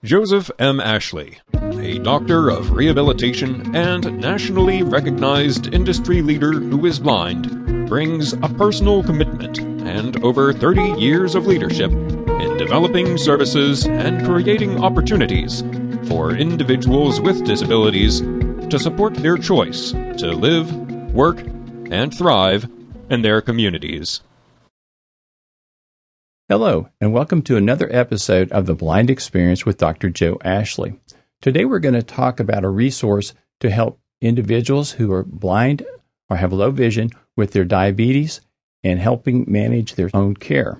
Joseph M. Ashley, a doctor of rehabilitation and nationally recognized industry leader who is blind, brings a personal commitment and over 30 years of leadership in developing services and creating opportunities for individuals with disabilities to support their choice to live, work, and thrive in their communities. Hello, and welcome to another episode of The Blind Experience with Dr. Joe Ashley. Today we're going to talk about a resource to help individuals who are blind or have low vision with their diabetes and helping manage their own care.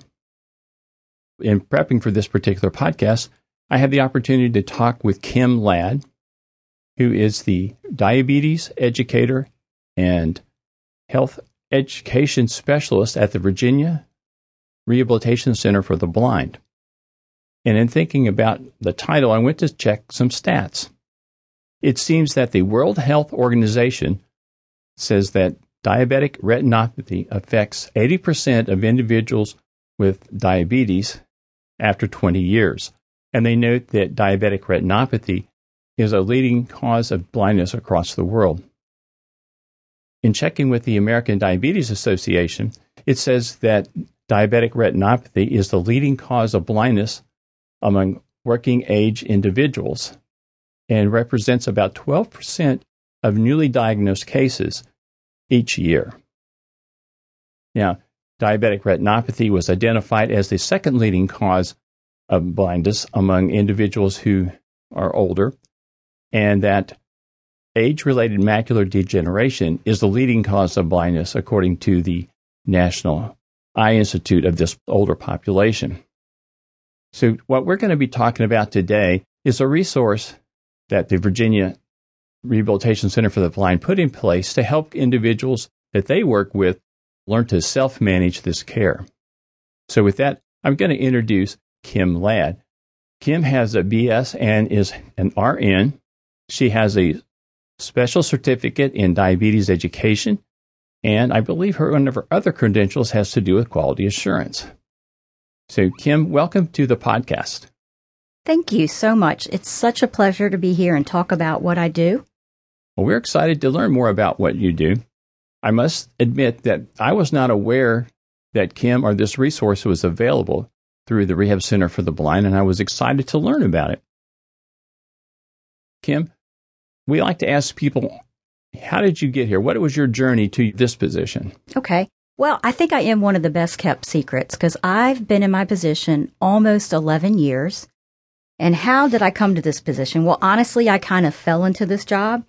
In prepping for this particular podcast, I had the opportunity to talk with Kim Ladd, who is the diabetes educator and health education specialist at the Virginia Rehabilitation Center for the Blind. And in thinking about the title, I went to check some stats. It seems that the World Health Organization says that diabetic retinopathy affects 80% of individuals with diabetes after 20 years. And they note that diabetic retinopathy is a leading cause of blindness across the world. In checking with the American Diabetes Association, it says that diabetic retinopathy is the leading cause of blindness among working-age individuals and represents about 12% of newly diagnosed cases each year. Now, diabetic retinopathy was identified as the second leading cause of blindness among individuals who are older, and that age-related macular degeneration is the leading cause of blindness according to the National Eye Institute of this older population. So what we're going to be talking about today is a resource that the Virginia Rehabilitation Center for the Blind put in place to help individuals that they work with learn to self-manage this care. So with that, I'm going to introduce Kim Ladd. Kim has a BS and is an RN. She has a special certificate in diabetes education, and I believe one of her other credentials has to do with quality assurance. So, Kim, welcome to the podcast. Thank you so much. It's such a pleasure to be here and talk about what I do. Well, we're excited to learn more about what you do. I must admit that I was not aware that Kim or this resource was available through the Rehab Center for the Blind, and I was excited to learn about it. Kim, we like to ask people, how did you get here? What was your journey to this position? Okay. Well, I think I am one of the best kept secrets because I've been in my position almost 11 years. And how did I come to this position? Well, honestly, I kind of fell into this job.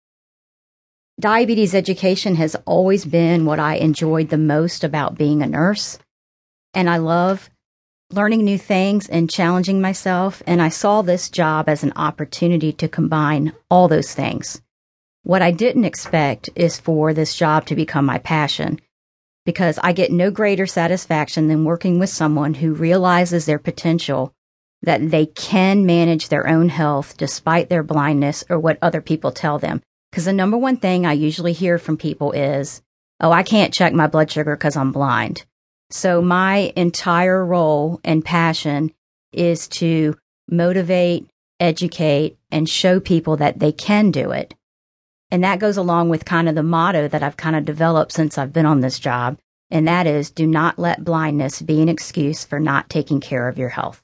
Diabetes education has always been what I enjoyed the most about being a nurse. And I love learning new things and challenging myself. And I saw this job as an opportunity to combine all those things. What I didn't expect is for this job to become my passion, because I get no greater satisfaction than working with someone who realizes their potential, that they can manage their own health despite their blindness or what other people tell them. Because the number one thing I usually hear from people is, oh, I can't check my blood sugar because I'm blind. So my entire role and passion is to motivate, educate, and show people that they can do it. And that goes along with kind of the motto that I've kind of developed since I've been on this job, and that is, do not let blindness be an excuse for not taking care of your health.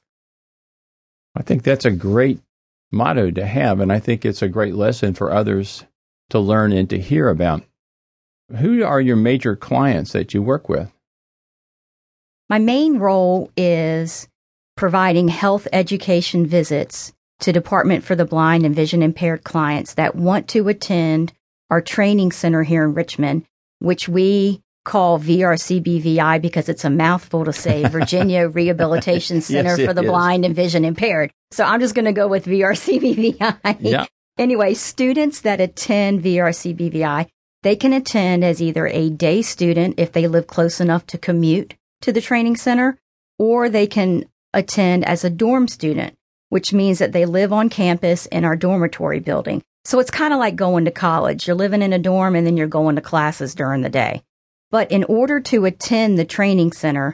I think that's a great motto to have, and I think it's a great lesson for others to learn and to hear about. Who are your major clients that you work with? My main role is providing health education visits to Department for the Blind and Vision Impaired clients that want to attend our training center here in Richmond, which we call VRCBVI because it's a mouthful to say Virginia Rehabilitation Center for the Blind and Vision Impaired. So I'm just going to go with VRCBVI. Yeah. Anyway, students that attend VRCBVI, they can attend as either a day student if they live close enough to commute to the training center, or they can attend as a dorm student, which means that they live on campus in our dormitory building. So it's kind of like going to college. You're living in a dorm and then you're going to classes during the day. But in order to attend the training center,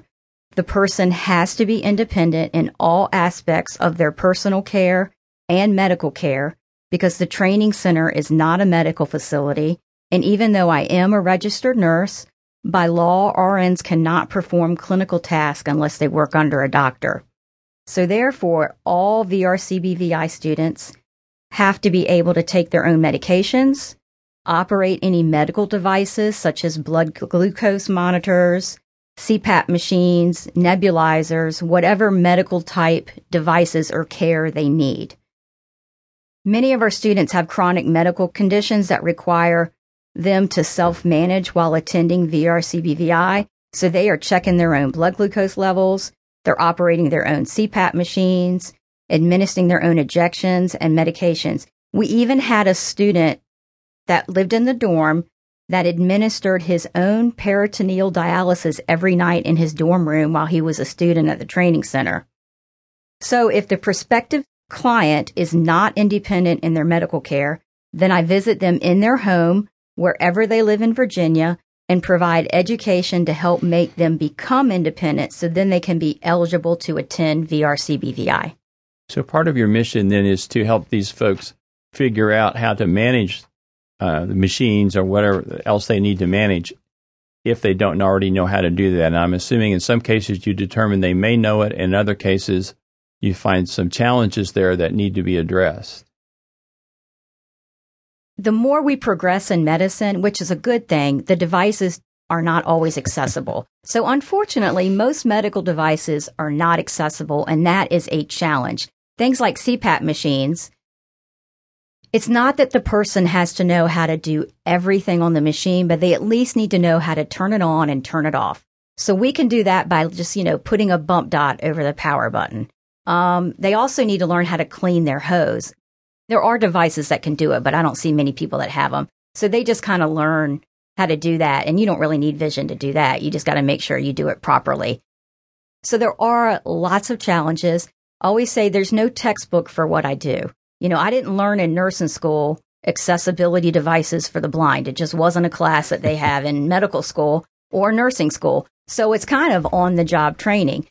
The person has to be independent in all aspects of their personal care and medical care because the training center is not a medical facility. And even though I am a registered nurse, by law, RNs cannot perform clinical tasks unless they work under a doctor. So therefore, all VRCBVI students have to be able to take their own medications, operate any medical devices such as blood glucose monitors, CPAP machines, nebulizers, whatever medical type devices or care they need. Many of our students have chronic medical conditions that require them to self-manage while attending VRCBVI, so they are checking their own blood glucose levels, they're operating their own CPAP machines, administering their own injections and medications. We even had a student that lived in the dorm that administered his own peritoneal dialysis every night in his dorm room while he was a student at the training center. So if the prospective client is not independent in their medical care, then I visit them in their home, wherever they live in Virginia, and provide education to help make them become independent so then they can be eligible to attend VRCBVI. So part of your mission then is to help these folks figure out how to manage the machines or whatever else they need to manage if they don't already know how to do that. And I'm assuming in some cases you determine they may know it, in other cases you find some challenges there that need to be addressed. The more we progress in medicine, which is a good thing, the devices are not always accessible. So unfortunately, most medical devices are not accessible, and that is a challenge. Things like CPAP machines, it's not that the person has to know how to do everything on the machine, but they at least need to know how to turn it on and turn it off. So we can do that by just, putting a bump dot over the power button. They also need to learn how to clean their hose. There are devices that can do it, but I don't see many people that have them. So they just kind of learn how to do that. And you don't really need vision to do that. You just got to make sure you do it properly. So there are lots of challenges. I always say there's no textbook for what I do. I didn't learn in nursing school accessibility devices for the blind. It just wasn't a class that they have in medical school or nursing school. So it's kind of on-the-job training.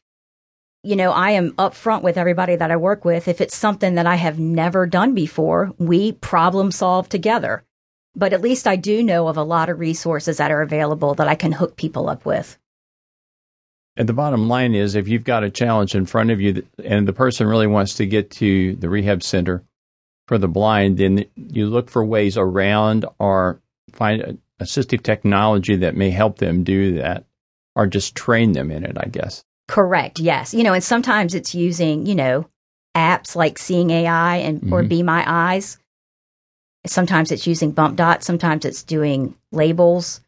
I am upfront with everybody that I work with. If it's something that I have never done before, we problem solve together. But at least I do know of a lot of resources that are available that I can hook people up with. And the bottom line is, if you've got a challenge in front of you and the person really wants to get to the rehab center for the blind, then you look for ways around or find assistive technology that may help them do that, or just train them in it, I guess. Correct, yes. And sometimes it's using, apps like Seeing AI and or Be My Eyes. Sometimes it's using bump dots. Sometimes it's doing labels.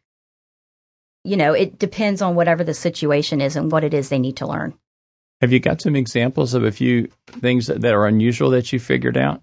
It depends on whatever the situation is and what it is they need to learn. Have you got some examples of a few things that are unusual that you figured out?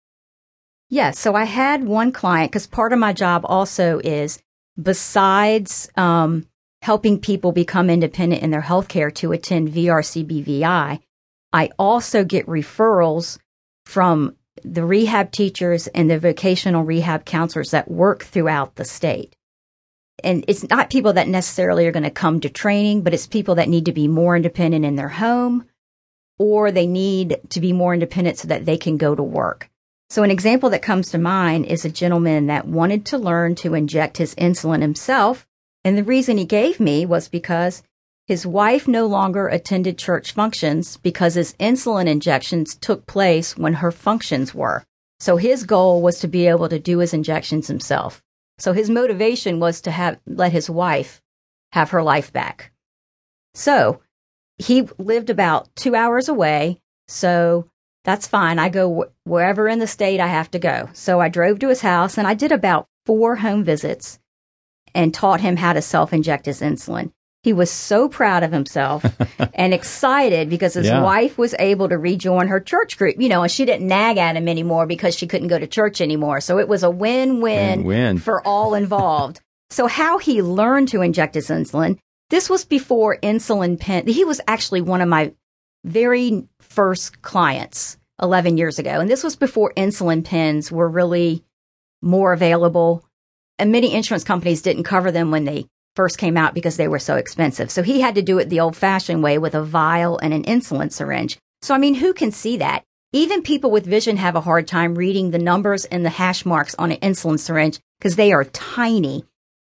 Yes. So I had one client, because part of my job also is, besides helping people become independent in their healthcare to attend VRCBVI, I also get referrals from the rehab teachers and the vocational rehab counselors that work throughout the state. And it's not people that necessarily are going to come to training, but it's people that need to be more independent in their home, or they need to be more independent so that they can go to work. So an example that comes to mind is a gentleman that wanted to learn to inject his insulin himself. And the reason he gave me was because his wife no longer attended church functions because his insulin injections took place when her functions were. So his goal was to be able to do his injections himself. So his motivation was to let his wife have her life back. So he lived about 2 hours away. So that's fine. I go wherever in the state I have to go. So I drove to his house and I did about 4 home visits and taught him how to self-inject his insulin. He was so proud of himself and excited because his wife was able to rejoin her church group, and she didn't nag at him anymore because she couldn't go to church anymore. So it was a win-win for all involved. So how he learned to inject his insulin, this was before insulin pen. He was actually one of my very first clients 11 years ago. And this was before insulin pens were really more available. And many insurance companies didn't cover them when they first came out because they were so expensive. So he had to do it the old-fashioned way with a vial and an insulin syringe. So, I mean, who can see that? Even people with vision have a hard time reading the numbers and the hash marks on an insulin syringe because they are tiny.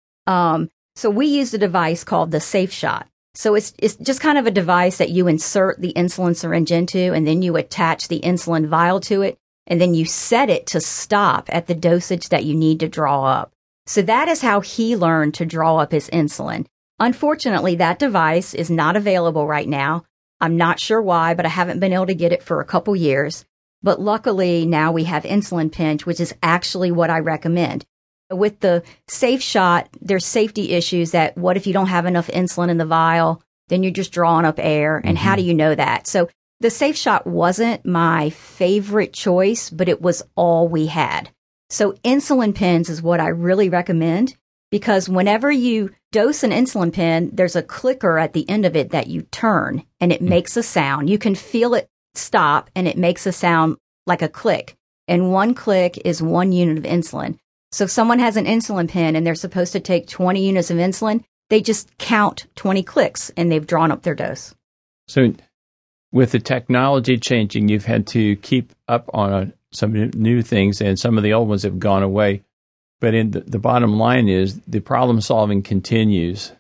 So we used a device called the SafeShot. So it's just kind of a device that you insert the insulin syringe into, and then you attach the insulin vial to it, and then you set it to stop at the dosage that you need to draw up. So that is how he learned to draw up his insulin. Unfortunately, that device is not available right now. I'm not sure why, but I haven't been able to get it for a couple years. But luckily, now we have Insulin Pinch, which is actually what I recommend. With the SafeShot, there's safety issues that what if you don't have enough insulin in the vial, then you're just drawing up air, and how do you know that? So the SafeShot wasn't my favorite choice, but it was all we had. So insulin pens is what I really recommend, because whenever you dose an insulin pen, there's a clicker at the end of it that you turn, and it makes a sound. You can feel it stop, and it makes a sound like a click. And one click is 1 unit of insulin. So if someone has an insulin pen and they're supposed to take 20 units of insulin, they just count 20 clicks and they've drawn up their dose. So with the technology changing, you've had to keep up on some new things, and some of the old ones have gone away. But in the bottom line is the problem solving continues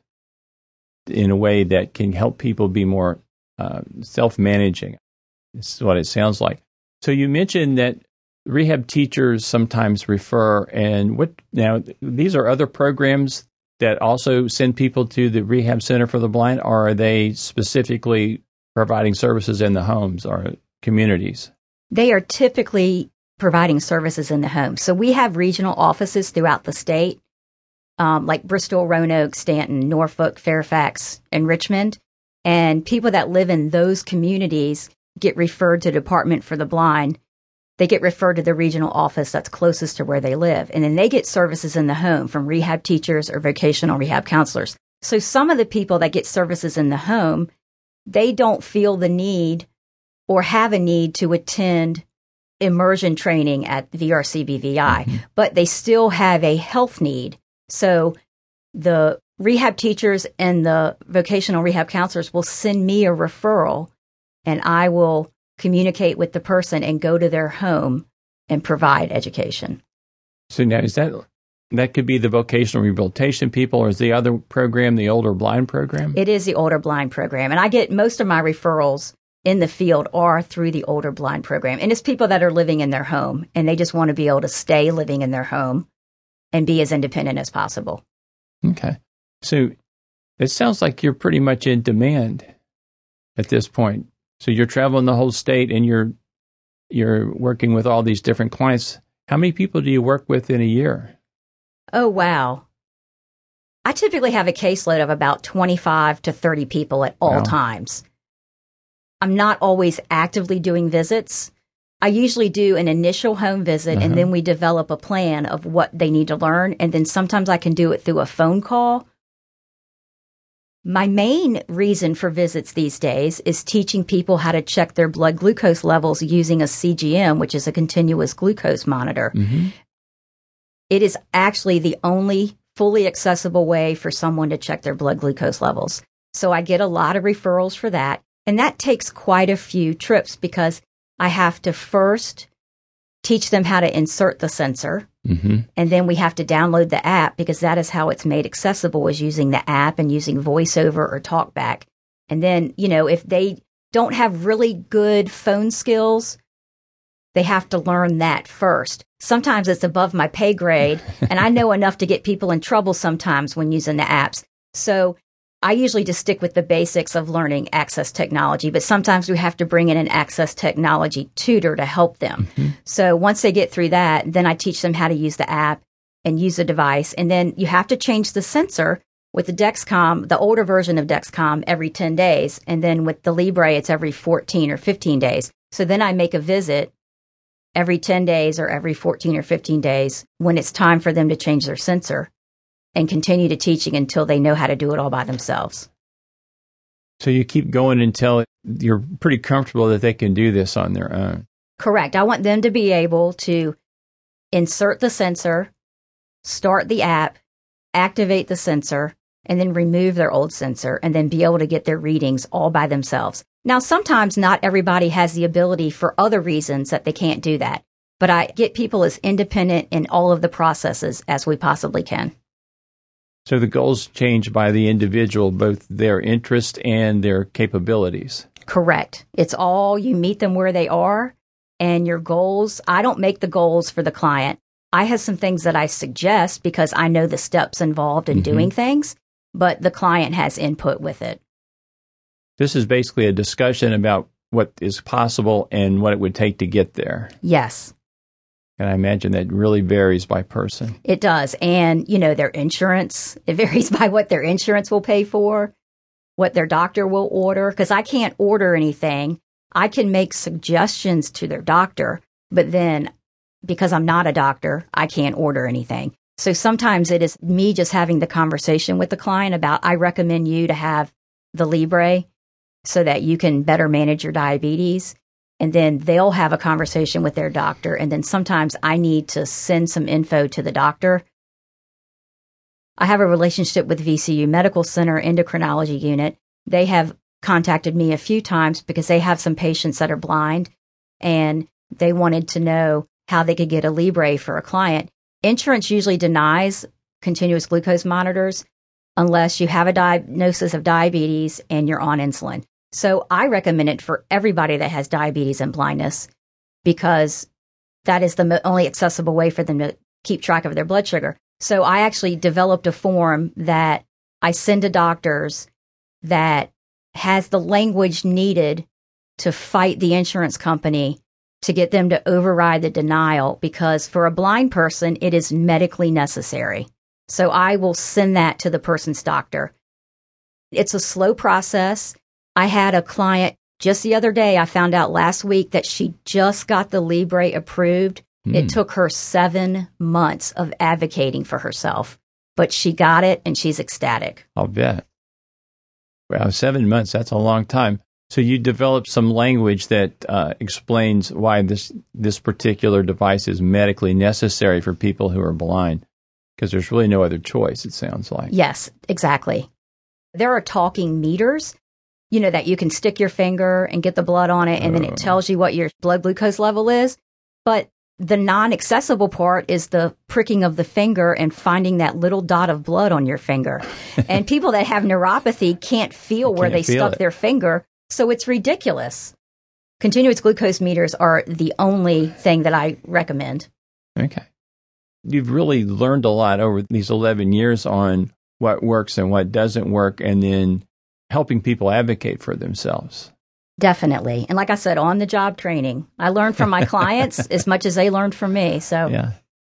in a way that can help people be more self-managing. This is what it sounds like. So you mentioned that rehab teachers sometimes refer, and these are other programs that also send people to the Rehab Center for the Blind, or are they specifically providing services in the homes or communities? They are typically providing services in the home. So we have regional offices throughout the state, like Bristol, Roanoke, Stanton, Norfolk, Fairfax, and Richmond. And people that live in those communities get referred to the Department for the Blind. They get referred to the regional office that's closest to where they live. And then they get services in the home from rehab teachers or vocational rehab counselors. So some of the people that get services in the home, they don't feel the need or have a need to attend immersion training at VRC-BVI, but they still have a health need. So the rehab teachers and the vocational rehab counselors will send me a referral, and I will communicate with the person and go to their home and provide education. So now is that could be the vocational rehabilitation people, or is the other program the older blind program? It is the older blind program. And I get most of my referrals in the field are through the older blind program. And it's people that are living in their home and they just want to be able to stay living in their home and be as independent as possible. Okay. So it sounds like you're pretty much in demand at this point. So you're traveling the whole state and you're working with all these different clients. How many people do you work with in a year? Oh, wow. I typically have a caseload of about 25 to 30 people at all times. I'm not always actively doing visits. I usually do an initial home visit, and then we develop a plan of what they need to learn. And then sometimes I can do it through a phone call. My main reason for visits these days is teaching people how to check their blood glucose levels using a CGM, which is a continuous glucose monitor. It is actually the only fully accessible way for someone to check their blood glucose levels. So I get a lot of referrals for that. And that takes quite a few trips because I have to first teach them how to insert the sensor. And then we have to download the app, because that is how it's made accessible, is using the app and using VoiceOver or TalkBack. And then, if they don't have really good phone skills, they have to learn that first. Sometimes it's above my pay grade, and I know enough to get people in trouble sometimes when using the apps. So I usually just stick with the basics of learning access technology, but sometimes we have to bring in an access technology tutor to help them. So once they get through that, then I teach them how to use the app and use the device. And then you have to change the sensor with the Dexcom, the older version of Dexcom, every 10 days. And then with the Libre, it's every 14 or 15 days. So then I make a visit every 10 days or every 14 or 15 days when it's time for them to change their sensor, and continue to teaching until they know how to do it all by themselves. So you keep going until you're pretty comfortable that they can do this on their own. Correct. I want them to be able to insert the sensor, start the app, activate the sensor, and then remove their old sensor and then be able to get their readings all by themselves. Now, sometimes not everybody has the ability for other reasons that they can't do that, but I get people as independent in all of the processes as we possibly can. So the goals change by the individual, both their interest and their capabilities. Correct. It's all, you meet them where they are, and your goals. I don't make the goals for the client. I have some things that I suggest because I know the steps involved in doing things, but the client has input with it. This is basically a discussion about what is possible and what it would take to get there. Yes. And I imagine that really varies by person. It does. And, their insurance, it varies by what their insurance will pay for, what their doctor will order, because I can't order anything. I can make suggestions to their doctor, but then because I'm not a doctor, I can't order anything. So sometimes it is me just having the conversation with the client about, I recommend you to have the Libre so that you can better manage your diabetes. And then they'll have a conversation with their doctor. And then sometimes I need to send some info to the doctor. I have a relationship with VCU Medical Center Endocrinology Unit. They have contacted me a few times because they have some patients that are blind, and they wanted to know how they could get a Libre for a client. Insurance usually denies continuous glucose monitors unless you have a diagnosis of diabetes and you're on insulin. So I recommend it for everybody that has diabetes and blindness because that is the only accessible way for them to keep track of their blood sugar. So I actually developed a form that I send to doctors that has the language needed to fight the insurance company to get them to override the denial, because for a blind person, it is medically necessary. So I will send that to the person's doctor. It's a slow process. I had a client just the other day, I found out last week that she just got the Libre approved. It took her 7 months of advocating for herself, but she got it and she's ecstatic. I'll bet. Wow, 7 months, that's a long time. So you developed some language that explains why this particular device is medically necessary for people who are blind, because there's really no other choice, it sounds like. Yes, exactly. There are talking meters, that you can stick your finger and get the blood on it, and then it tells you what your blood glucose level is. But the non-accessible part is the pricking of the finger and finding that little dot of blood on your finger. And people that have neuropathy can't feel where they stuck their finger, so it's ridiculous. Continuous glucose meters are the only thing that I recommend. Okay. You've really learned a lot over these 11 years on what works and what doesn't work, and then helping people advocate for themselves. Definitely. And like I said, on-the-job training. I learned from my clients as much as they learned from me. So, yeah.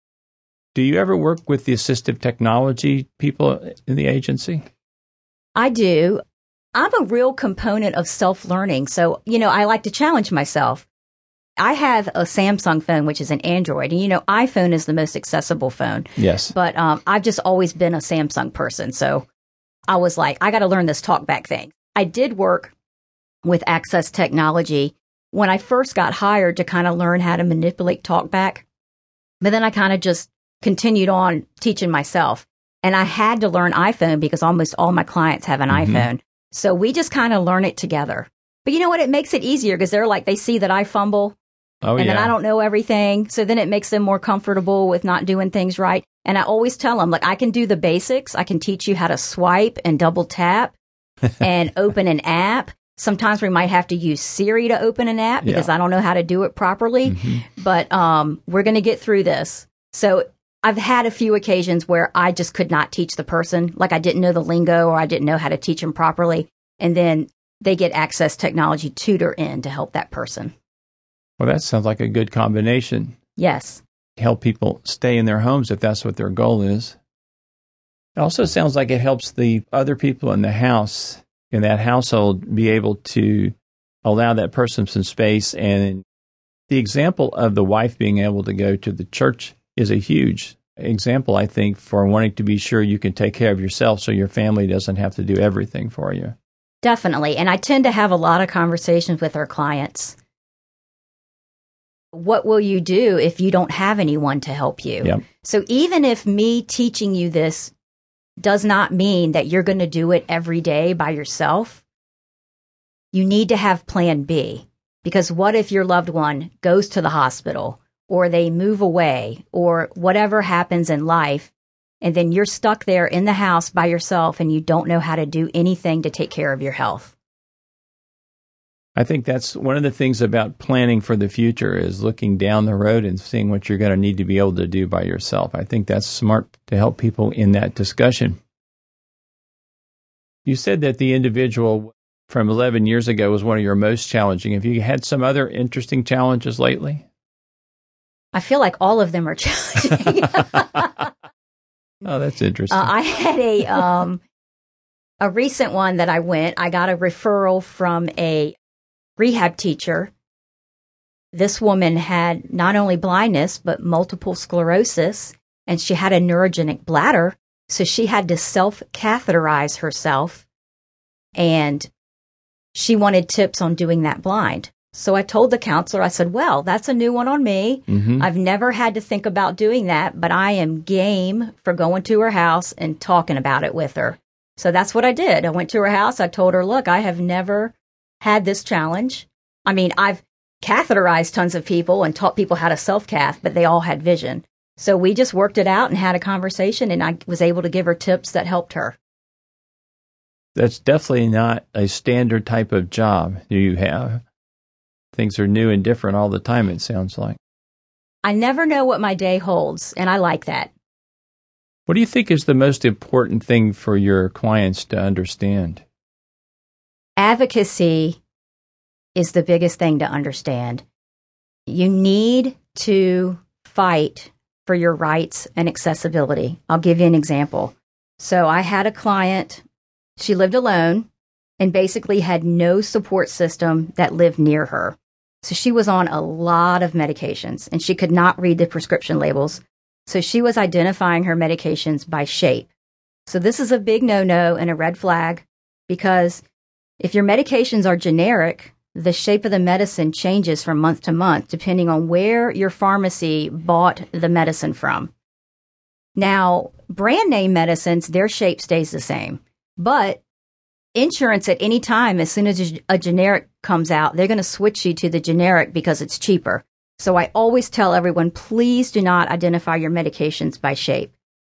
Do you ever work with the assistive technology people in the agency? I do. I'm a real component of self-learning. So, I like to challenge myself. I have a Samsung phone, which is an Android. And, iPhone is the most accessible phone. Yes. But I've just always been a Samsung person. So I was like, I got to learn this TalkBack thing. I did work with Access Technology when I first got hired to kind of learn how to manipulate TalkBack. But then I kind of just continued on teaching myself. And I had to learn iPhone because almost all my clients have an iPhone. So we just kind of learn it together. But you know what? It makes it easier because they see that I fumble. Then I don't know everything. So then it makes them more comfortable with not doing things right. And I always tell them, I can do the basics. I can teach you how to swipe and double tap and open an app. Sometimes we might have to use Siri to open an app because I don't know how to do it properly. But we're going to get through this. So I've had a few occasions where I just could not teach the person. Like I didn't know the lingo or I didn't know how to teach them properly. And then they get Access Technology tutor in to help that person. Well, that sounds like a good combination. Yes. Help people stay in their homes if that's what their goal is. It also sounds like it helps the other people in the house, in that household, be able to allow that person some space. And the example of the wife being able to go to the church is a huge example, I think, for wanting to be sure you can take care of yourself so your family doesn't have to do everything for you. Definitely. And I tend to have a lot of conversations with our clients. What will you do if you don't have anyone to help you? Yep. So even if me teaching you this does not mean that you're going to do it every day by yourself. You need to have plan B, because what if your loved one goes to the hospital or they move away or whatever happens in life, and then you're stuck there in the house by yourself and you don't know how to do anything to take care of your health. I think that's one of the things about planning for the future is looking down the road and seeing what you're going to need to be able to do by yourself. I think that's smart to help people in that discussion. You said that the individual from 11 years ago was one of your most challenging. Have you had some other interesting challenges lately? I feel like all of them are challenging. Oh, that's interesting. I had a recent one that I got a referral from a rehab teacher. This woman had not only blindness, but multiple sclerosis, and she had a neurogenic bladder, so she had to self-catheterize herself, and she wanted tips on doing that blind. So I told the counselor, I said, well, that's a new one on me. Mm-hmm. I've never had to think about doing that, but I am game for going to her house and talking about it with her. So that's what I did. I went to her house. I told her, look, I have never had this challenge. I mean, I've catheterized tons of people and taught people how to self-cath, but they all had vision. So we just worked it out and had a conversation, and I was able to give her tips that helped her. That's definitely not a standard type of job you have. Things are new and different all the time, it sounds like. I never know what my day holds, and I like that. What do you think is the most important thing for your clients to understand? Advocacy is the biggest thing to understand. You need to fight for your rights and accessibility. I'll give you an example. So I had a client, she lived alone and basically had no support system that lived near her. So she was on a lot of medications and she could not read the prescription labels. So she was identifying her medications by shape. So this is a big no-no and a red flag, because if your medications are generic, the shape of the medicine changes from month to month depending on where your pharmacy bought the medicine from. Now, brand name medicines, their shape stays the same, but insurance at any time, as soon as a generic comes out, they're going to switch you to the generic because it's cheaper. So I always tell everyone, please do not identify your medications by shape.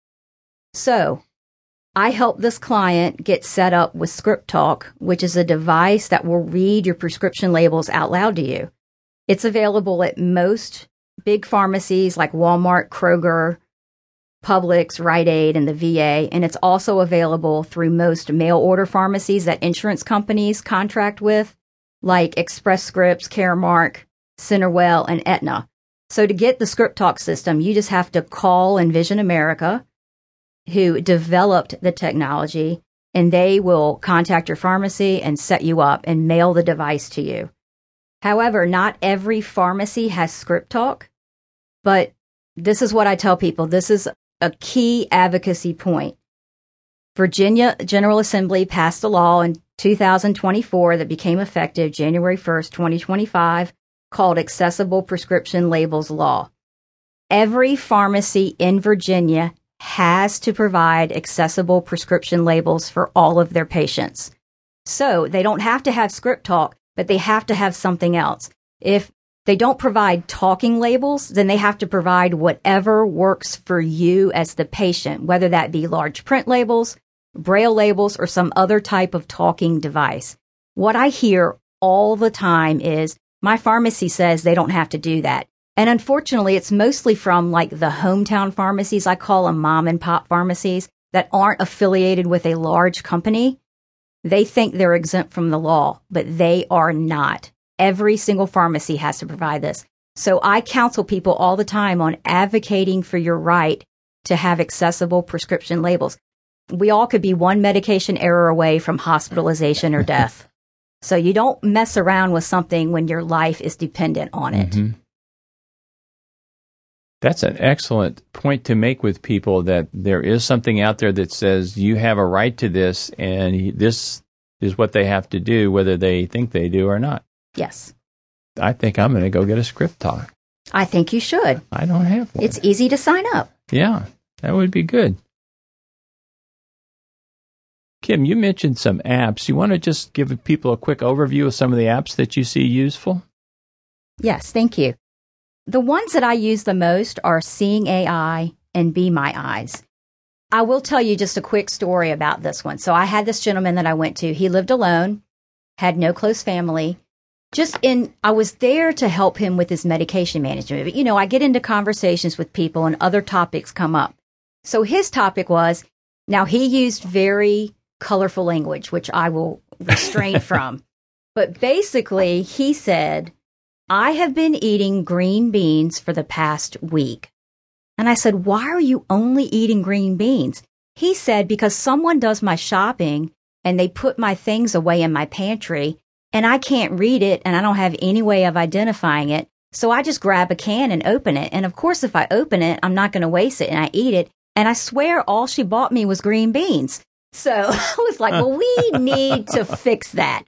So I helped this client get set up with ScriptTalk, which is a device that will read your prescription labels out loud to you. It's available at most big pharmacies like Walmart, Kroger, Publix, Rite Aid, and the VA, and it's also available through most mail-order pharmacies that insurance companies contract with, like Express Scripts, Caremark, Centerwell, and Aetna. So to get the ScriptTalk system, you just have to call Envision America, who developed the technology, and they will contact your pharmacy and set you up and mail the device to you. However, not every pharmacy has ScriptTalk, but this is what I tell people. This is a key advocacy point. Virginia General Assembly passed a law in 2024 that became effective January 1st, 2025, called Accessible Prescription Labels Law. Every pharmacy in Virginia has to provide accessible prescription labels for all of their patients. So they don't have to have ScriptTalk, but they have to have something else. If they don't provide talking labels, then they have to provide whatever works for you as the patient, whether that be large print labels, braille labels, or some other type of talking device. What I hear all the time is, my pharmacy says they don't have to do that. And unfortunately, it's mostly from like the hometown pharmacies, I call them mom and pop pharmacies, that aren't affiliated with a large company. They think they're exempt from the law, but they are not. Every single pharmacy has to provide this. So I counsel people all the time on advocating for your right to have accessible prescription labels. We all could be one medication error away from hospitalization or death. So you don't mess around with something when your life is dependent on it. Mm-hmm. That's an excellent point to make with people, that there is something out there that says you have a right to this, and this is what they have to do, whether they think they do or not. Yes. I think I'm going to go get a ScriptTalk. I think you should. I don't have one. It's easy to sign up. Yeah, that would be good. Kim, you mentioned some apps. You want to just give people a quick overview of some of the apps that you see useful? Yes, thank you. The ones that I use the most are Seeing AI and Be My Eyes. I will tell you just a quick story about this one. So I had this gentleman that I went to. He lived alone, had no close family. I was there to help him with his medication management. But, I get into conversations with people and other topics come up. So his topic was, now he used very colorful language, which I will restrain from. But basically, he said, I have been eating green beans for the past week. And I said, why are you only eating green beans? He said, because someone does my shopping and they put my things away in my pantry and I can't read it and I don't have any way of identifying it. So I just grab a can and open it. And of course, if I open it, I'm not going to waste it and I eat it. And I swear all she bought me was green beans. So I was like, well, we need to fix that.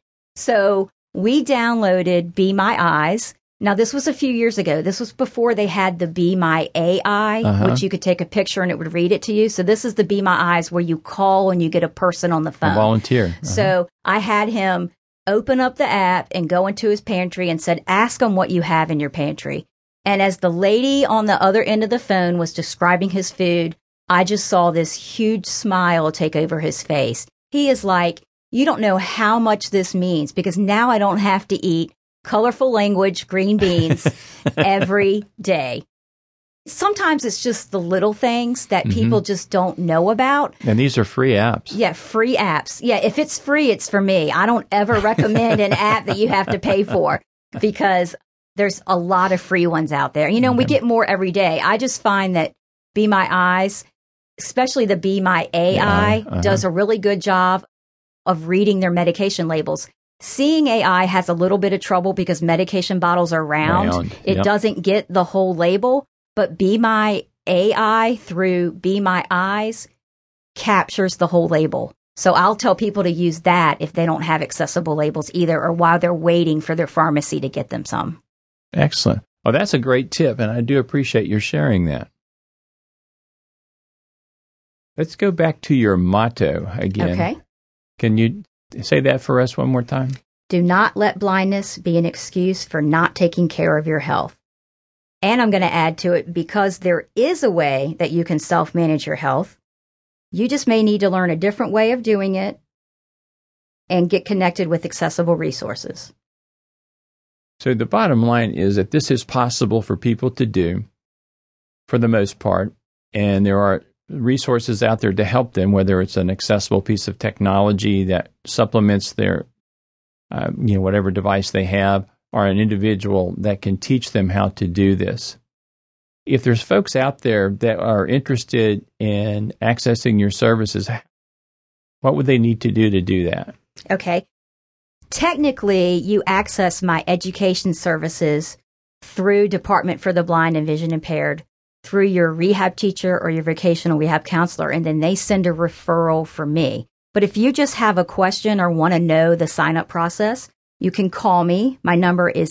So we downloaded Be My Eyes. Now, this was a few years ago. This was before they had the Be My AI, which you could take a picture and it would read it to you. So this is the Be My Eyes where you call and you get a person on the phone. A volunteer. So I had him open up the app and go into his pantry and said, ask him what you have in your pantry. And as the lady on the other end of the phone was describing his food, I just saw this huge smile take over his face. He is like, you don't know how much this means because now I don't have to eat colorful language, green beans every day. Sometimes it's just the little things that people just don't know about. And these are free apps. Yeah, free apps. Yeah, if it's free, it's for me. I don't ever recommend an app that you have to pay for because there's a lot of free ones out there. We get more every day. I just find that Be My Eyes, especially the Be My AI, does a really good job of reading their medication labels. Seeing AI has a little bit of trouble because medication bottles are round. It doesn't get the whole label, but Be My AI through Be My Eyes captures the whole label. So I'll tell people to use that if they don't have accessible labels either or while they're waiting for their pharmacy to get them some. Excellent. Oh, that's a great tip, and I do appreciate your sharing that. Let's go back to your motto again. Okay. Can you say that for us one more time? Do not let blindness be an excuse for not taking care of your health. And I'm going to add to it, because there is a way that you can self-manage your health. You just may need to learn a different way of doing it and get connected with accessible resources. So the bottom line is that this is possible for people to do for the most part, and there are resources out there to help them, whether it's an accessible piece of technology that supplements their, whatever device they have, or an individual that can teach them how to do this. If there's folks out there that are interested in accessing your services, what would they need to do that? Okay. Technically, you access my education services through Department for the Blind and Vision Impaired, through your rehab teacher or your vocational rehab counselor, and then they send a referral for me. But if you just have a question or want to know the sign-up process, you can call me. My number is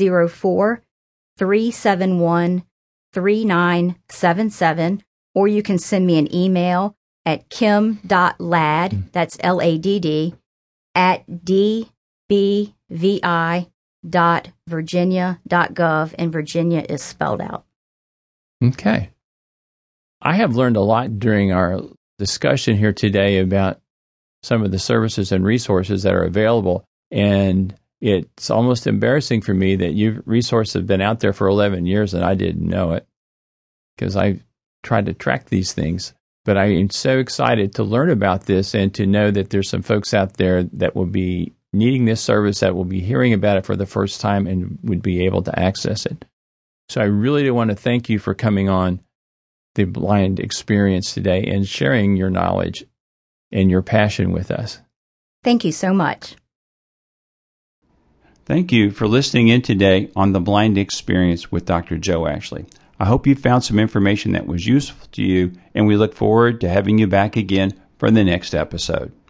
804-371-3977, or you can send me an email at kim.ladd, that's LADD, at dbvi.virginia.gov, and Virginia is spelled out. Okay. I have learned a lot during our discussion here today about some of the services and resources that are available, and it's almost embarrassing for me that your resources have been out there for 11 years and I didn't know it, because I tried to track these things. But I am so excited to learn about this and to know that there's some folks out there that will be needing this service, that will be hearing about it for the first time and would be able to access it. So I really do want to thank you for coming on the Blind Experience today and sharing your knowledge and your passion with us. Thank you so much. Thank you for listening in today on the Blind Experience with Dr. Joe Ashley. I hope you found some information that was useful to you, and we look forward to having you back again for the next episode.